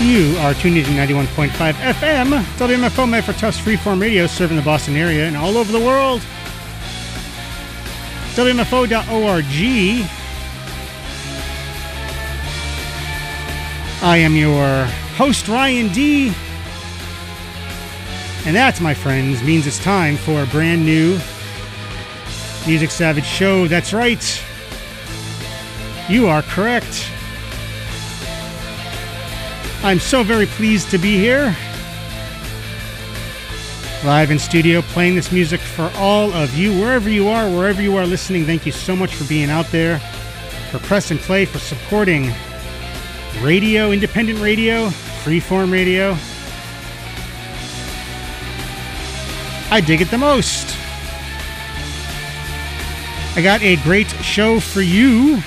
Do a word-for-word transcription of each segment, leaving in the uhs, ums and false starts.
You are tuned into ninety-one point five F M, W M F O, Medford Tufts Freeform Radio, serving the Boston area and all over the world. W M F O dot org. I am your host, Ryan D. And that, my friends, means it's time for a brand new Music Savage show. That's right. You are correct. I'm so very pleased to be here, live in studio, playing this music for all of you, wherever you are, wherever you are listening. Thank you so much for being out there, for press and play, for supporting radio, independent radio, freeform radio. I dig it the most. I got a great show for you.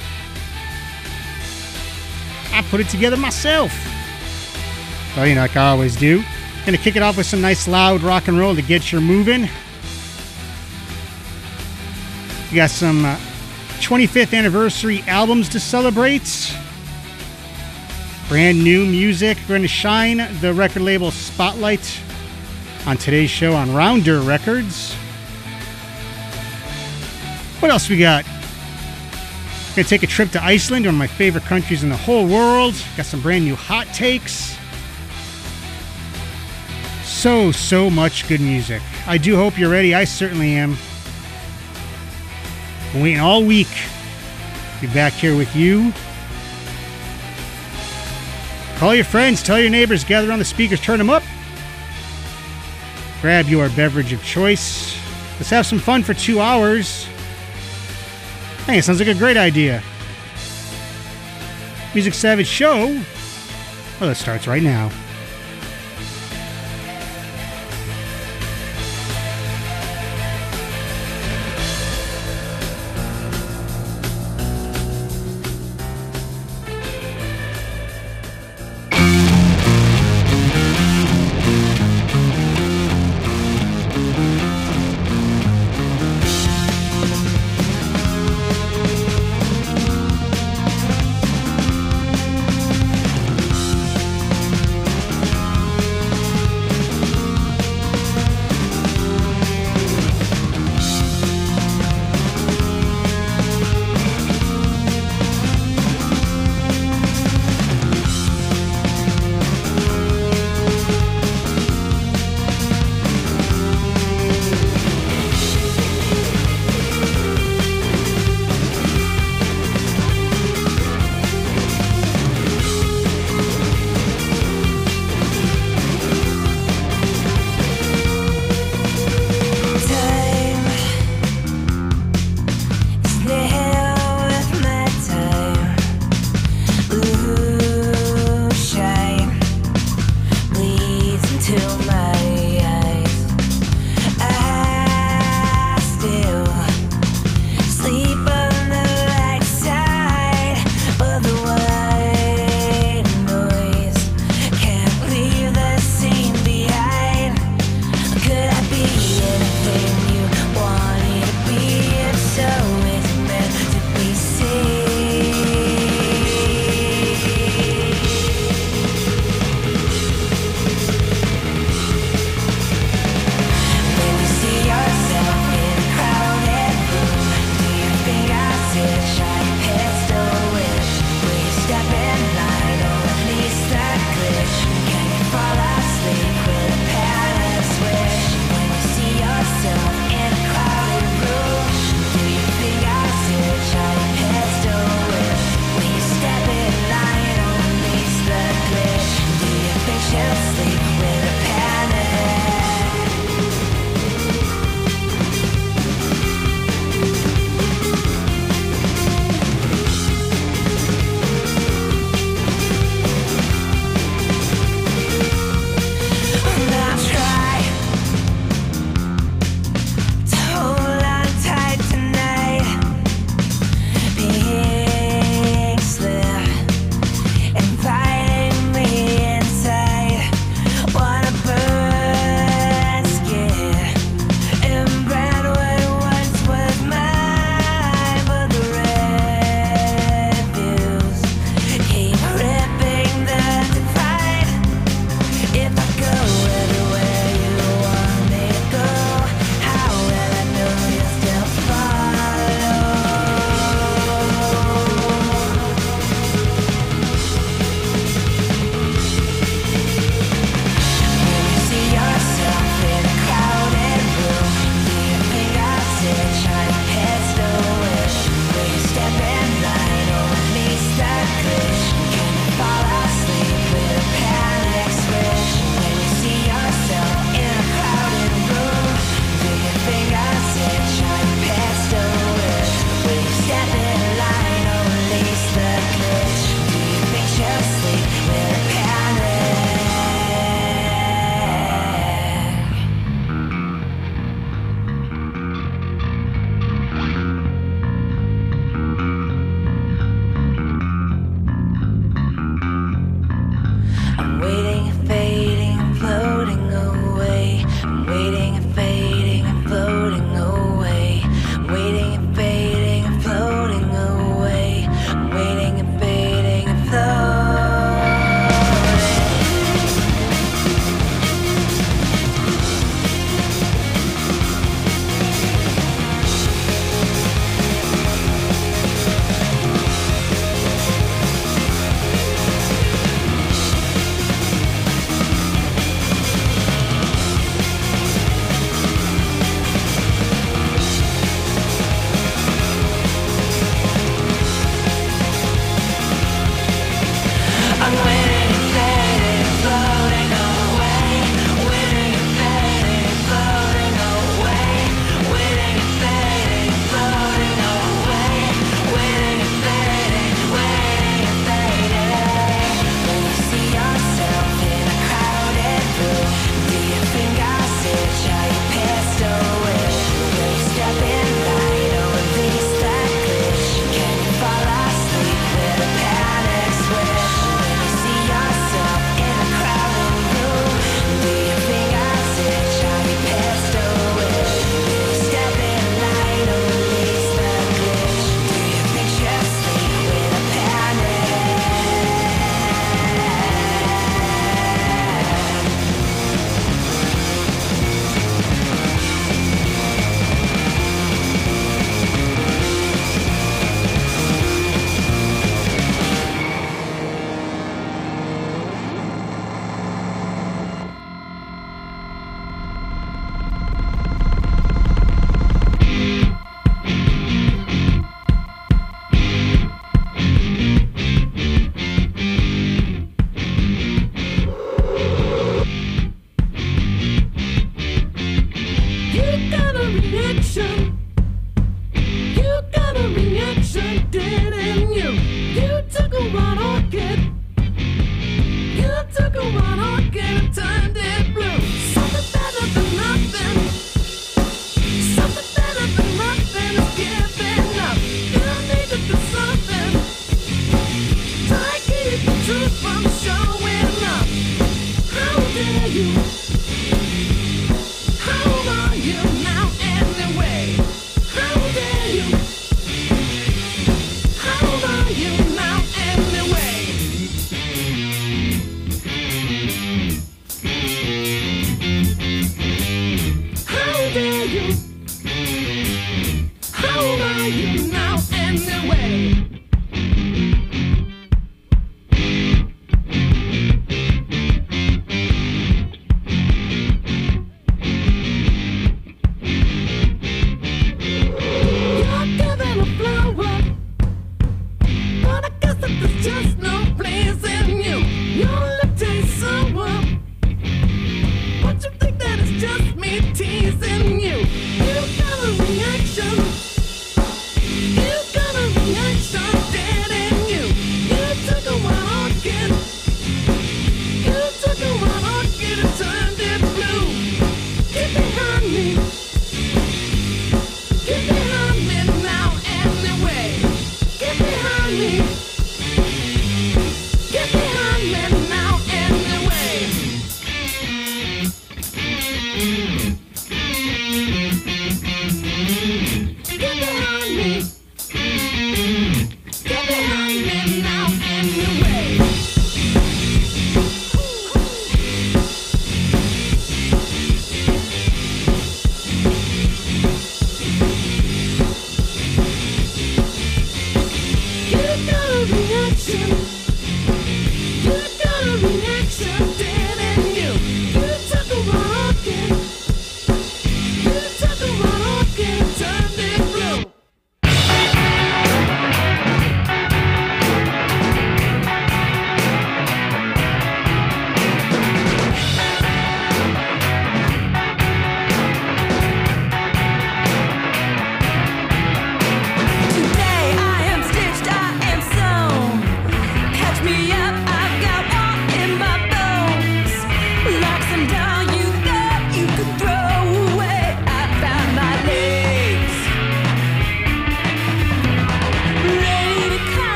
I put it together myself. Well, you know, like I always do. Gonna kick it off with some nice loud rock and roll to get you moving. We got some uh, twenty-fifth anniversary albums to celebrate. Brand new music. We're gonna shine the record label spotlight on today's show on Rounder Records. What else we got? Gonna take a trip to Iceland, one of my favorite countries in the whole world. Got some brand new hot takes. So, so much good music. I do hope you're ready. I certainly am. I'm waiting all week to be back here with you. Call your friends, tell your neighbors, gather around the speakers, turn them up. Grab your beverage of choice. Let's have some fun for two hours. Hey, it sounds like a great idea. Music Savage Show. Well, it starts right now.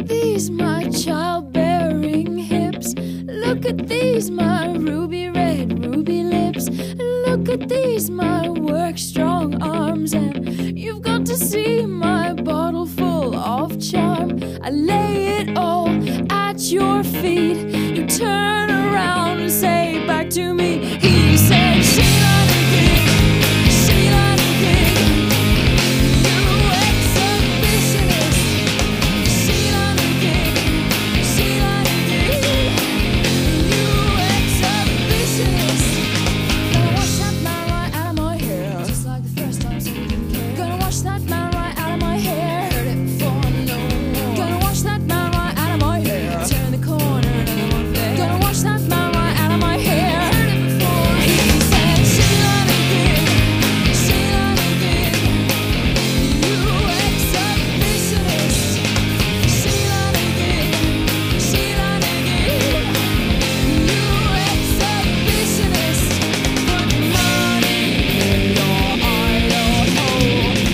at these, my childbearing hips. Look at these, my ruby red, ruby lips. Look at these, my work-strong arms. And you've got to see my bottle full of charm. I lay it all at your feet. You turn around and say back to me. He said, Sheila the Gig, Sheila the Gig, you exhibitionist. Sheila the Gig, Sheila the Gig, you exhibitionist. Gonna wash that man right out of my hair, just like the first time somebody didn't care. Gonna wash that man right out of my hair, heard it before, no more. Gonna wash that man right out of my hair, turn the corner, another one there. Gonna wash that man right out of my hair, heard it before. He said, Sheila the Gig, Sheila the Gig, you exhibitionist. Sheila the Gig, Sheila the Gig, you exhibitionist. Put money in your idol hole. Put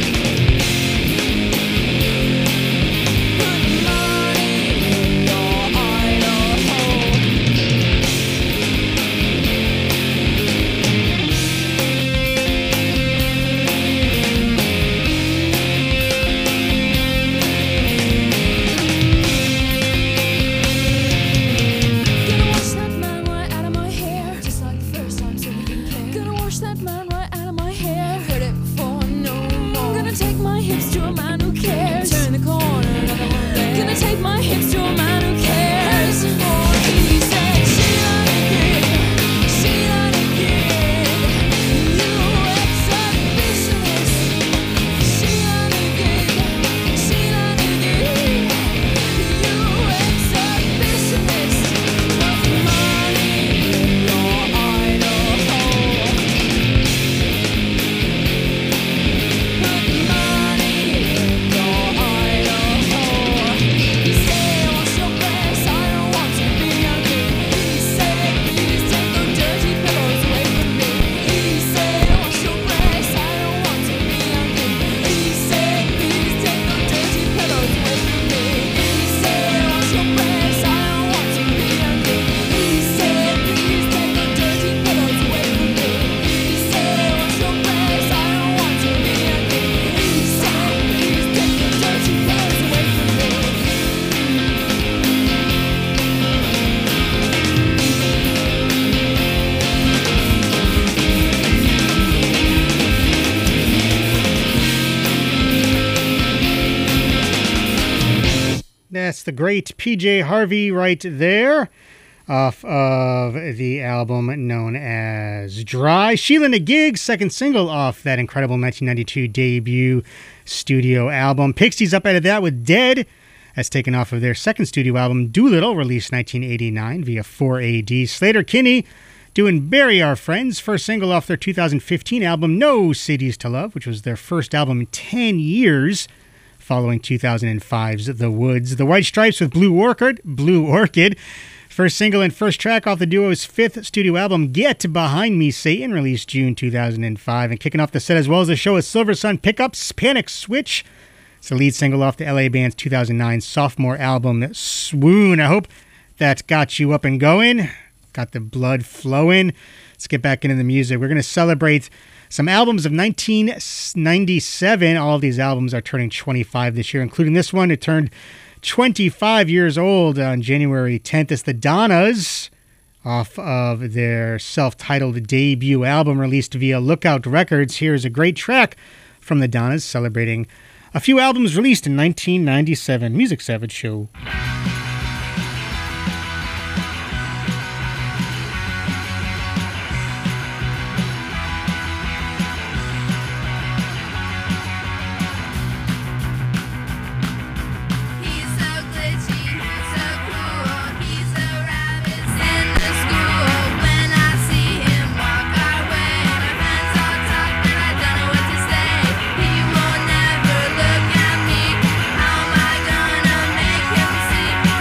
money in your idol hole. Gonna wash that man right out of my hair, just like the first time somebody didn't care. Gonna wash that man right out of my hair, heard it before, no more. Gonna take my hips to a man who cares, turn the corner, another one there. Gonna take my hips to a man who cares. He said, Sheila the Gig, Sheila the Gig, you exhibitionist. Sheila the Gig, Sheila the Gig, you exhibitionist. Put money in your idol hole. Put money in your idol hole. He said, wash your breasts, I don't want to be ugly. He said, please take those dirty pillows away from me. He said, wash your breasts, I don't want to be ugly. He said, please take those dirty pillows away from me. He said, wash your breasts, I don't want to be ugly. He said, please take those dirty pillows away from me. He said, wash your breasts, I don't want to be ugly. He said, please take those dirty pillows away from me. That's the great P J Harvey right there, off of the album known as Dry. Sheila the Gig, second single off that incredible nineteen ninety-two debut studio album. Pixies up out of that with Dead, as taken off of their second studio album, Doolittle, released nineteen eighty-nine via four A D. Slater Kinney doing Bury Our Friends, first single off their two thousand fifteen album, No Cities to Love, which was their first album in ten years, following two thousand five's The Woods. The White Stripes with Blue Orchid, Blue Orchid, first single and first track off the duo's fifth studio album, Get Behind Me, Satan, released June two thousand five. And kicking off the set as well as the show is Silver Sun Pickups, Panic Switch. It's the lead single off the L A band's two thousand nine sophomore album, Swoon. I hope that got you up and going, got the blood flowing. Let's get back into the music. We're going to celebrate some albums of nineteen ninety-seven. All of these albums are turning twenty-five this year, including this one. It turned twenty-five years old on January tenth. It's the Donnas, off of their self-titled debut album released via Lookout Records. Here's a great track from the Donnas celebrating a few albums released in nineteen ninety-seven. Music Savage Show. How am I gonna make him see?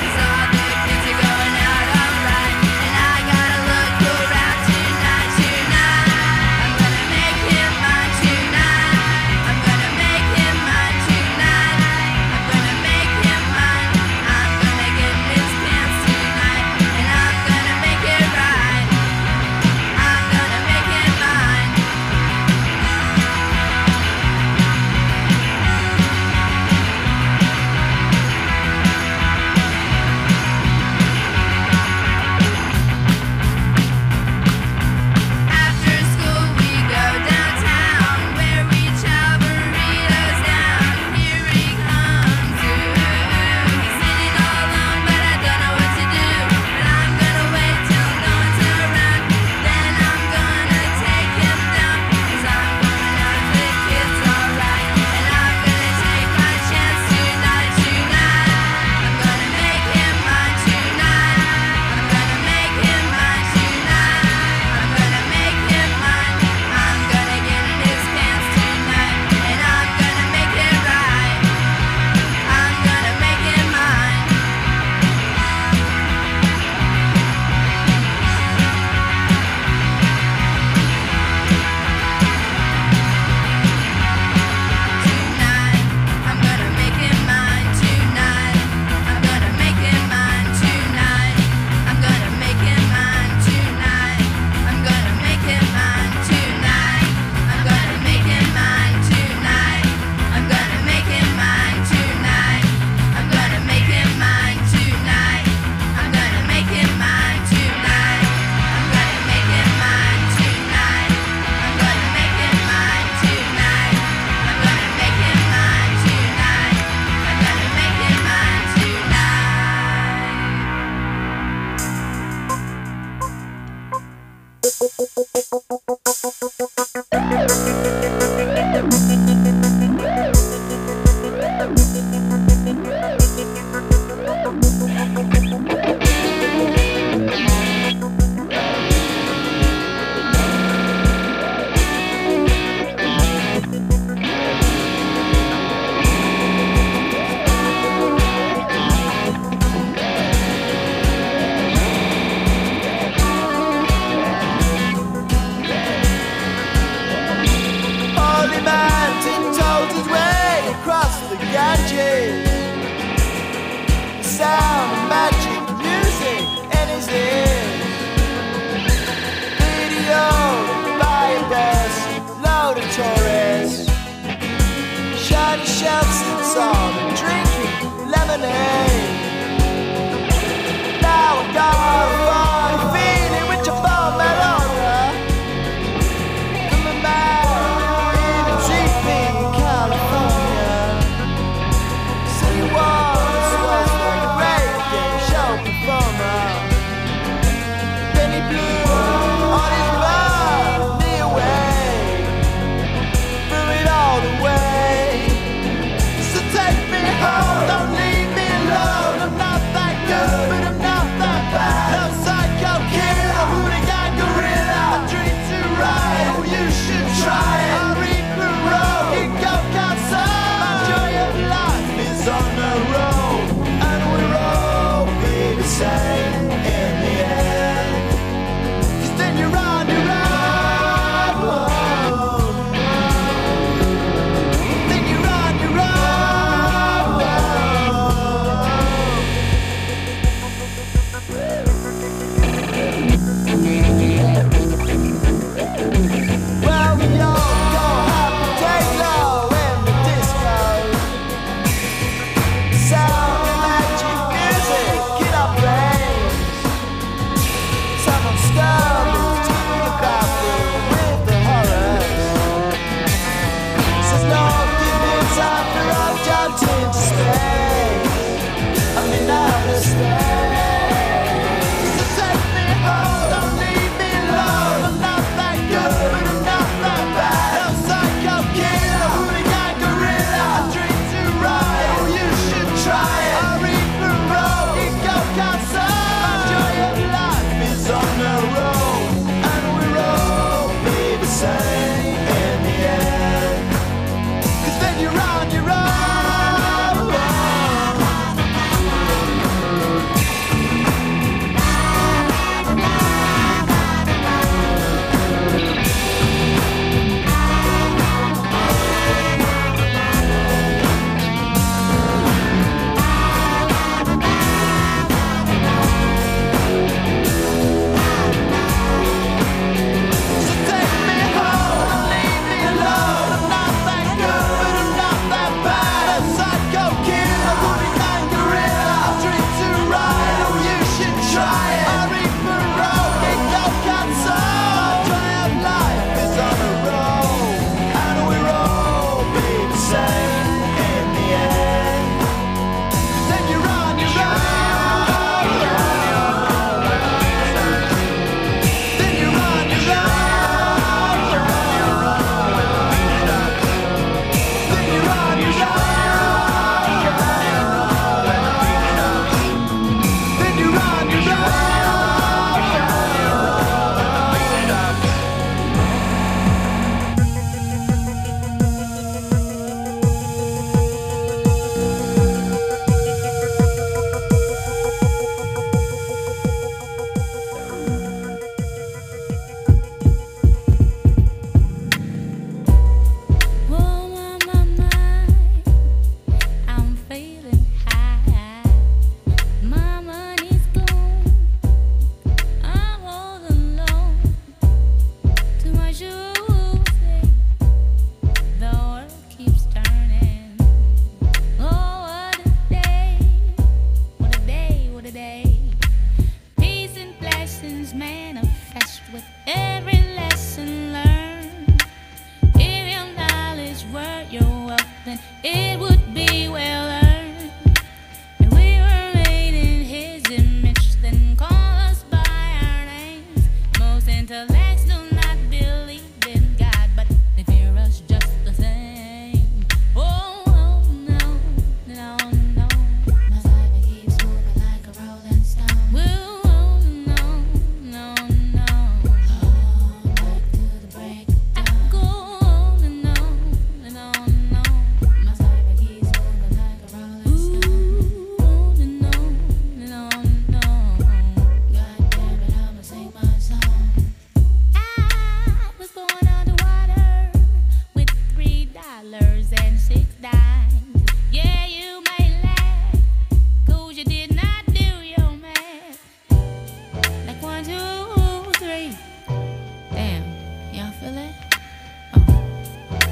Intellect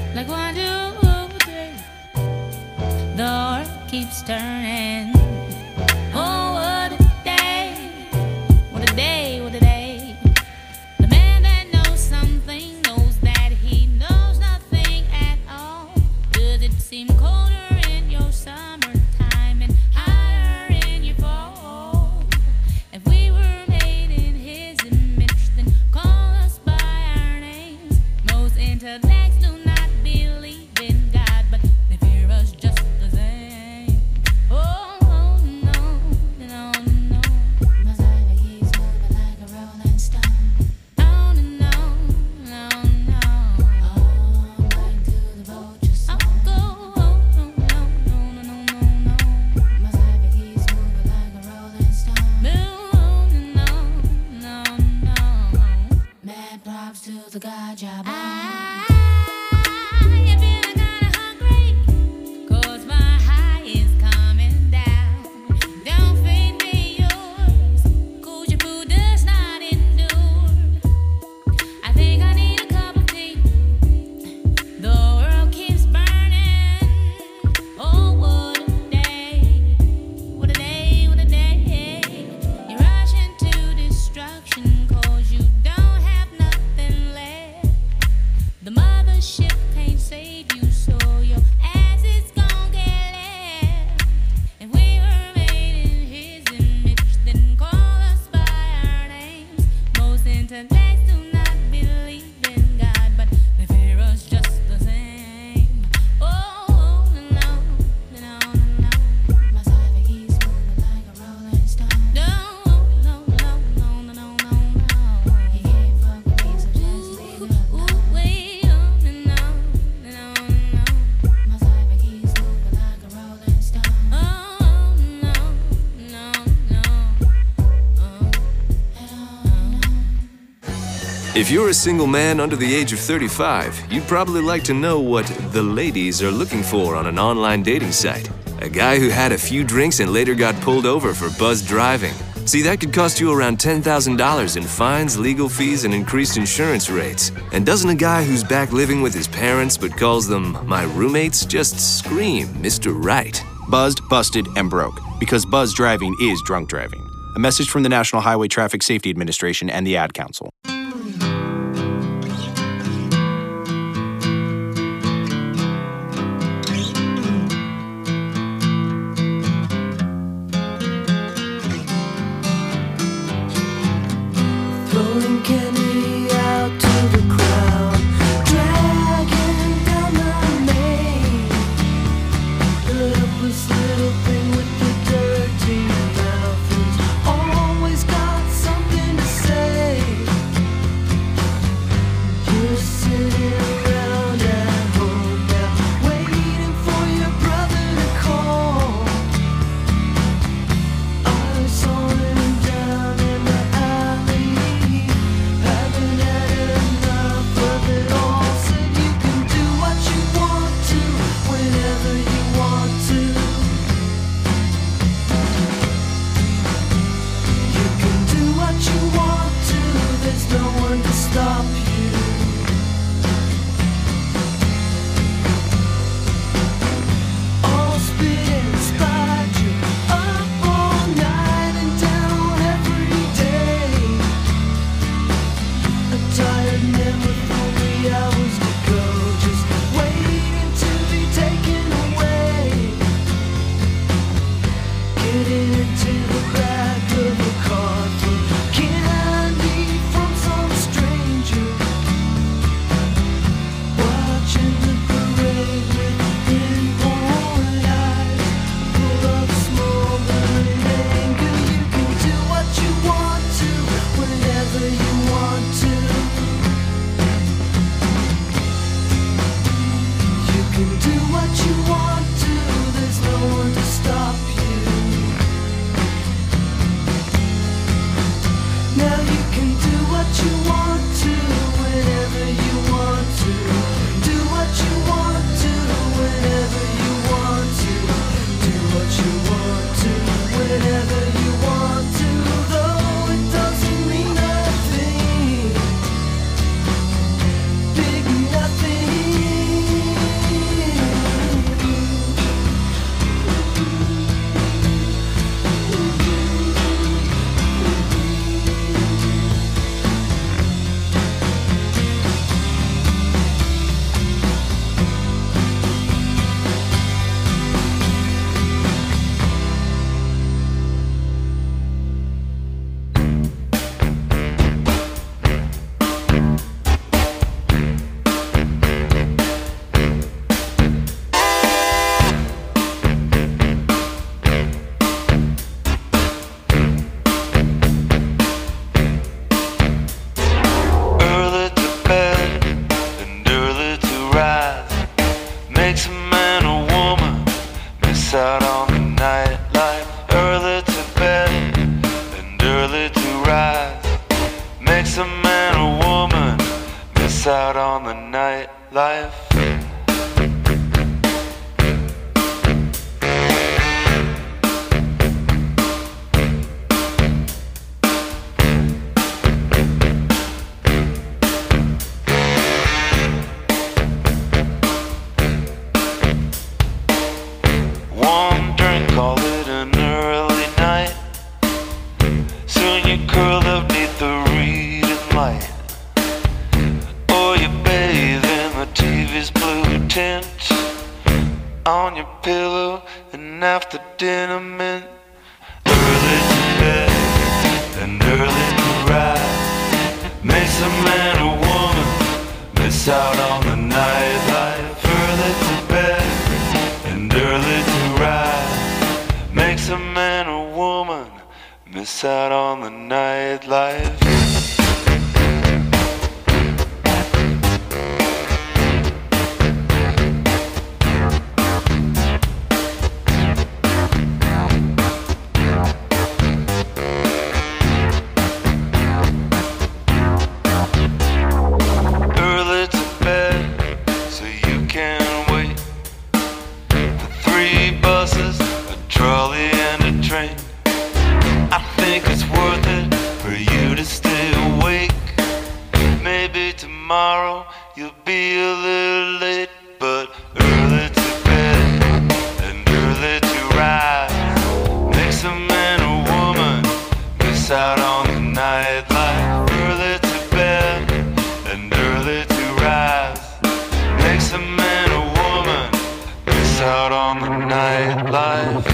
Like one, two, three. The world keeps turning. Oh, what a day. What a day, what a day. The man that knows something knows that he knows nothing at all. Does it seem colder in your summertime and hotter in your fall? If we were made in his image, then call us by our names. Most intellects do not believe in God, but they fear us just the same. Oh, oh no, no, no. Must I be he's moving like a rolling stone? Oh, no, no, no. Oh, like to the vulture song. I'll go, oh, no, no, no, no, no, no. Must I be he's moving like a rolling stone? No, no, no, no. Mad props to the God job. I, you feeling kinda hungry? 'Cause my high is coming down. Don't feed me yours, 'cause your food does not endure. I think I need a cup of tea. The world keeps burning. Oh, what a day. What a day, what a day. You rush into destruction 'cause you don't have nothing left. The mothership can't save you, so your ass is gon' get left. If we were made in his image, then call us by our names. Most intellects do not believe in God, but they fear us just the same. Oh, no, no, no, no. My side, he's moving like a rolling stone. No, no, no, no, no, no, no, no. He can't fuck with me, so just leave him alone. Wait, oh, no, no, no, no. My side, he's moving like a rolling stone. Oh, no, no, no. Oh, If you're a single man under the age of thirty-five, you'd probably like to know what the ladies are looking for on an online dating site. A guy who had a few drinks and later got pulled over for buzzed driving. See, that could cost you around ten thousand dollars in fines, legal fees, and increased insurance rates. And doesn't a guy who's back living with his parents but calls them my roommates just scream Mister Right? Buzzed, busted, and broke. Because buzz driving is drunk driving. A message from the National Highway Traffic Safety Administration and the Ad Council. Throwing candy out to the crowd, dragging down the lane. The helpless little thing with the dirty mouth who's always got something to say. You're sitting around at home now, waiting for your brother to call. I saw him down in the alley, haven't had enough of it all. Said you can do what you want to, whenever you want to. You can do what you want to, there's no one to stop you. All spit and spite you, up all night and down every day. A tired man with only hours to go, just waiting to be taken away. Getting into the back of a car for candy from some stranger. Watching the parade with pinpoint eyes, full of smoldering anger. You can do what you want to, whenever you want to. You can do what you want to, there's no one to stop you. Now you can do what you want to, whenever you want to. Do what you want to, whenever you want to. Do what you want to, whenever you want to. Though it doesn't mean nothing, big nothing. makes a man or woman miss out on the nightlife. One drink, call it an early night. Soon you curl up neath the reading light, or you bathe in the T V's blue tint on your pillow, and after dinner mint. Early to bed and early to rise makes a man or woman miss out on the nightlife. Early to bed and early to rise makes a man or woman miss out on the nightlife. Early to bed so you can wait for three buses, a trolley and a train. I think it's worth it for you to stay awake. Maybe tomorrow you'll be a little late, but early to bed and early to rise makes a man or woman miss out on the nightlife. Early to bed and early to rise makes a man or woman miss out on the nightlife.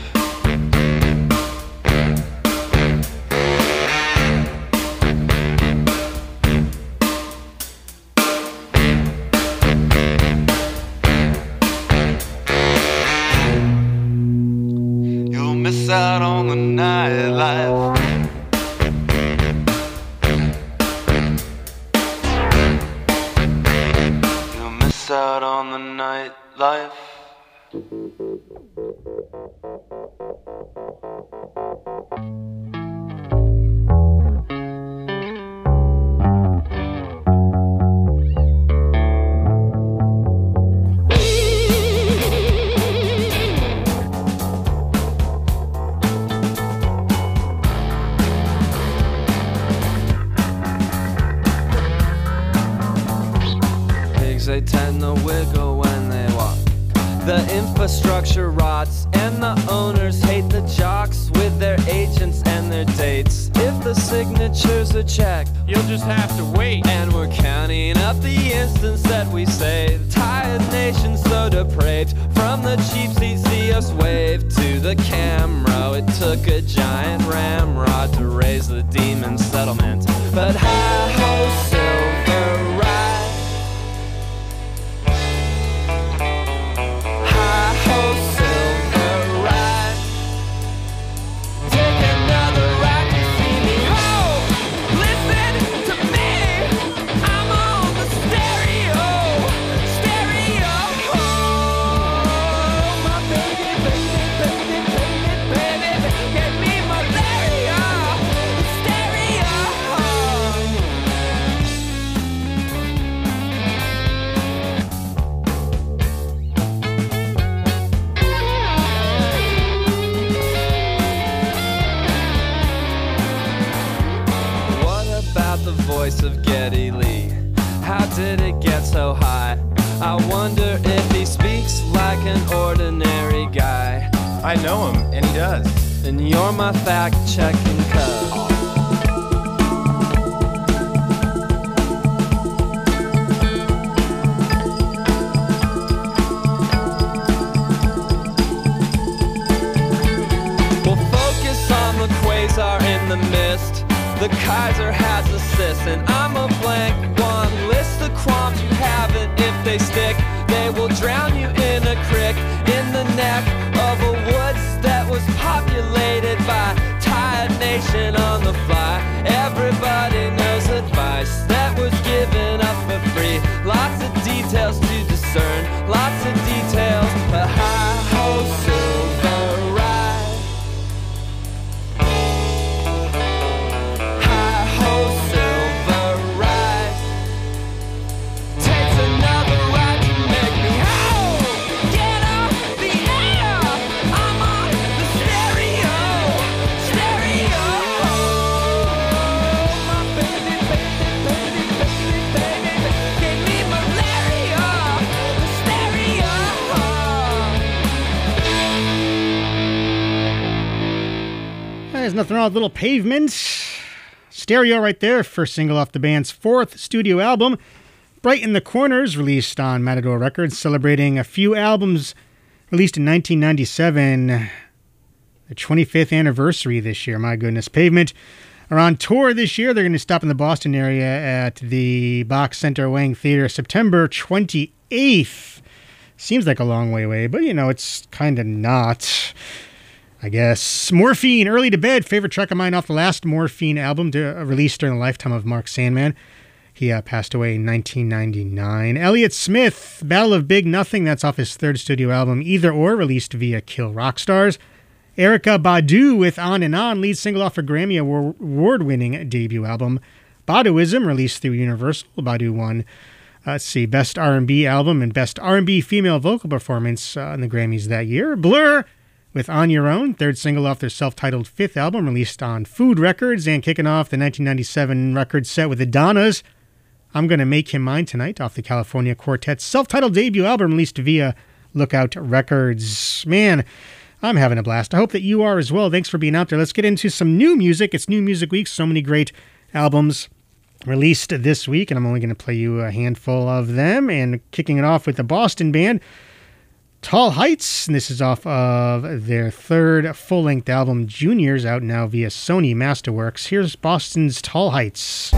Miss out on the nightlife. You'll miss out on the nightlife. They tend to wiggle when they walk. The infrastructure rots, and the owners hate the jocks with their agents and their dates. If the signatures are checked, you'll just have to wait. And we're counting up the instants that we save. Tired nation so depraved. From the cheap seats see us wave to the camera. It took a giant ramrod to raise the demon settlement. But hi-ho, silver ride. Of Geddy Lee, how did it get so high? I wonder if he speaks like an ordinary guy. I know him, and he does. And you're my fact-checking cub. We'll focus on the quasar in the mist. The Kaiser has assists, and I'm a blank one. List the qualms you haven't. If they stick, they will drown you in a creek, in the neck of a woods that was populated by tired nation on the fly. Everybody knows advice that was given up for free. Lots of details to discern, lots of details. A high-ho silver ride. High-ho silver Nothing Wrong with Little Pavement. Stereo right there, first single off the band's fourth studio album. Bright in the Corners, released on Matador Records, celebrating a few albums released in nineteen ninety-seven. The twenty-fifth anniversary this year, my goodness. Pavement are on tour this year. They're going to stop in the Boston area at the Box Center Wang Theater September twenty-eighth. Seems like a long way away, but you know, it's kind of not, I guess. Morphine, Early to Bed, favorite track of mine off the last Morphine album to, uh, released during the lifetime of Mark Sandman. He uh, passed away in nineteen ninety-nine. Elliott Smith, Battle of Big Nothing, that's off his third studio album, Either Or, released via Kill Rock Stars. Erykah Badu with On and On, lead single off her Grammy Award-winning debut album. Baduism, released through Universal. Badu won, uh, let's see, Best R and B Album and Best R and B Female Vocal Performance uh, in the Grammys that year. Blur with On Your Own, third single off their self-titled fifth album, released on Food Records, and kicking off the nineteen ninety-seven record set with the Donnas. I'm Gonna Make Him Mine Tonight, off the California Quartet's self-titled debut album, released via Lookout Records. Man, I'm having a blast. I hope that you are as well. Thanks for being out there. Let's get into some new music. It's New Music Week. So many great albums released this week, and I'm only going to play you a handful of them. And kicking it off with the Boston band, Tall Heights. And this is off of their third full-length album, Juniors, out now via Sony Masterworks. Here's Boston's Tall Heights.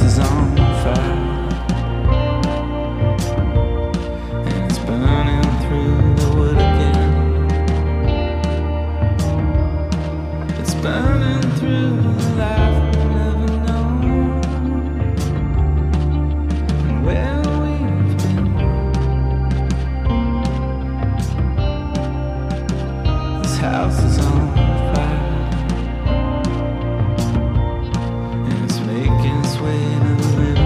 is on fire, and it's burning through the wood again. It's burning through the life we've never known, and where we've been. This house is on fire, and it's making its way to the living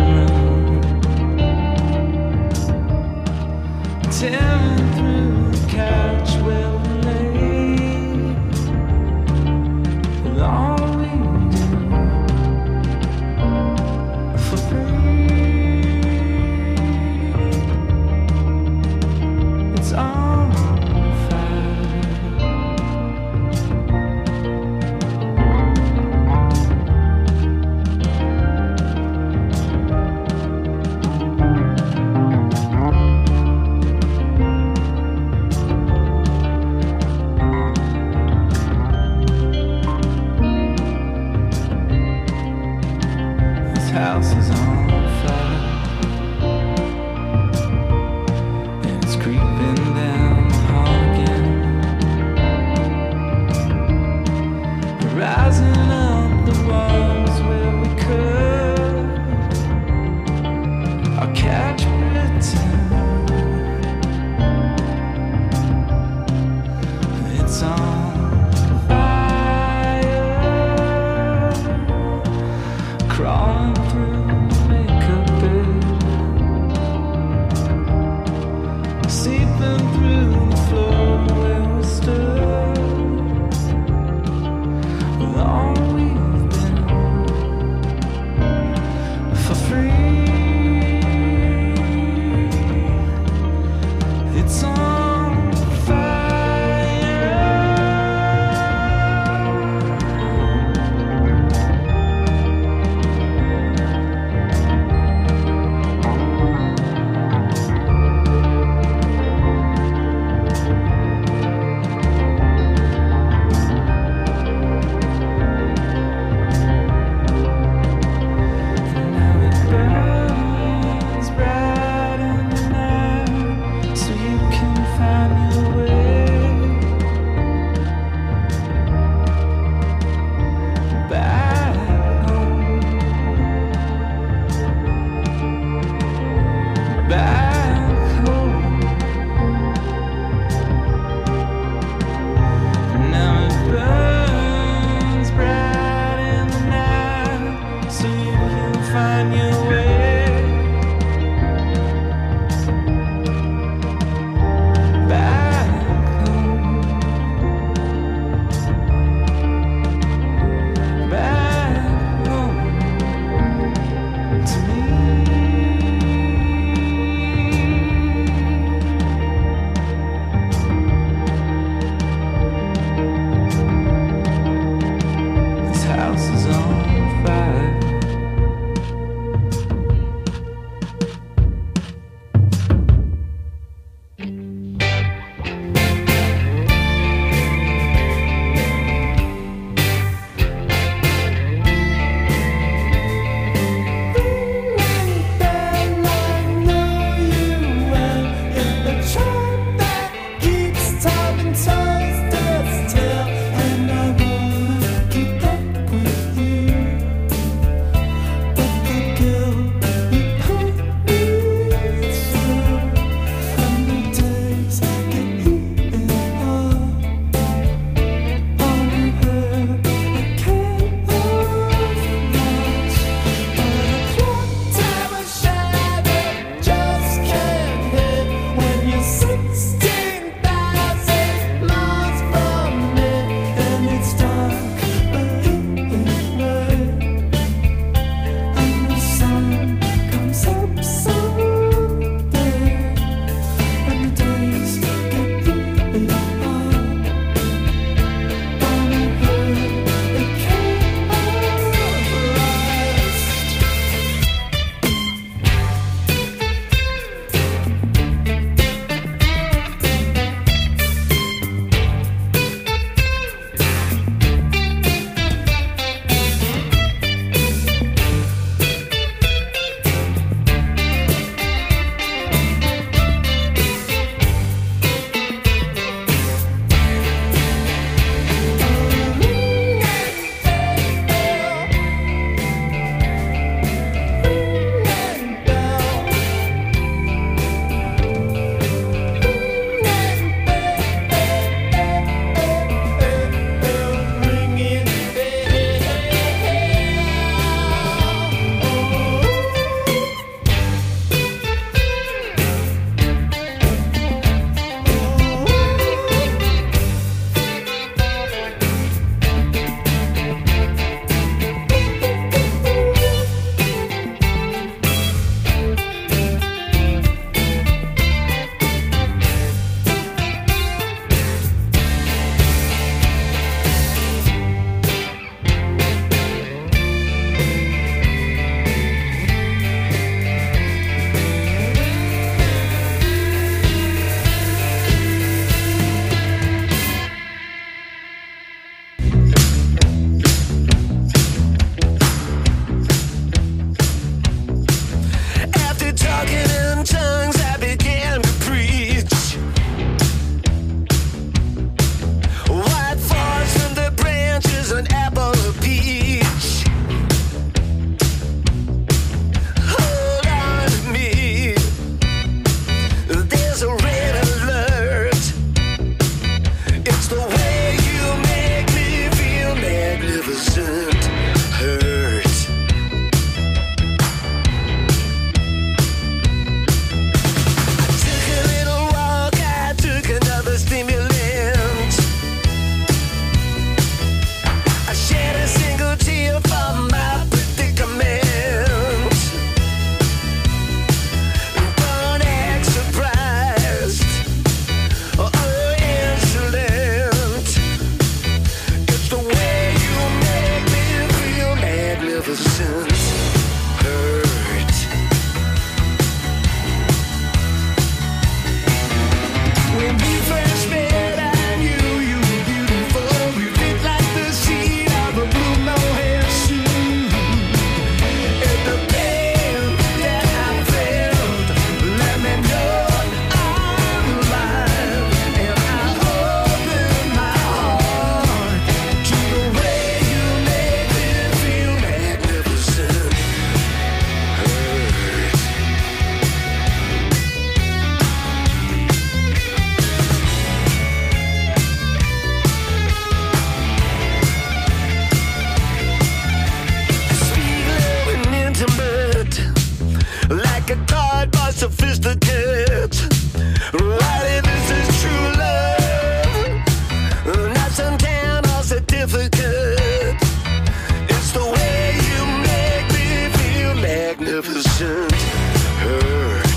magnificent hurt.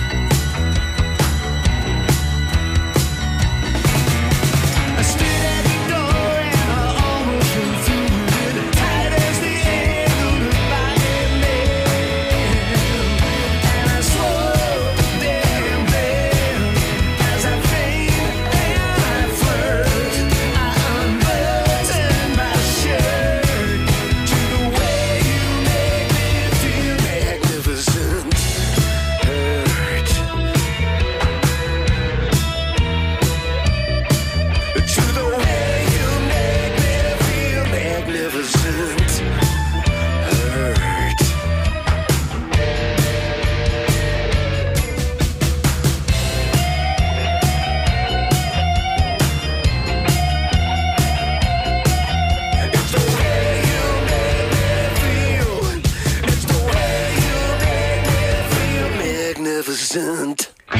I stood at the door and I almost went through it, tight as the angle of my nail. And I swore there and then, as I faint and I flirt, I unbuttoned my shirt to the way you make me feel magnificent hurt. To the way you make me feel magnificent hurt. It's the way you make me feel. It's the way you make me feel magnificent.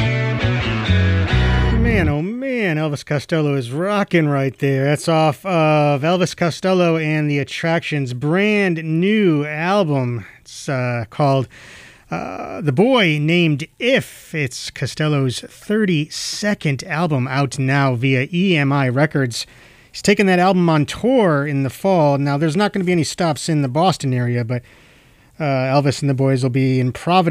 Man, oh man, Elvis Costello is rocking right there. That's off of Elvis Costello and the Attractions' brand new album. It's uh, called uh, The Boy Named If. It's Costello's thirty-second album out now via E M I Records. He's taking that album on tour in the fall. Now, there's not going to be any stops in the Boston area, but uh, Elvis and the boys will be in Providence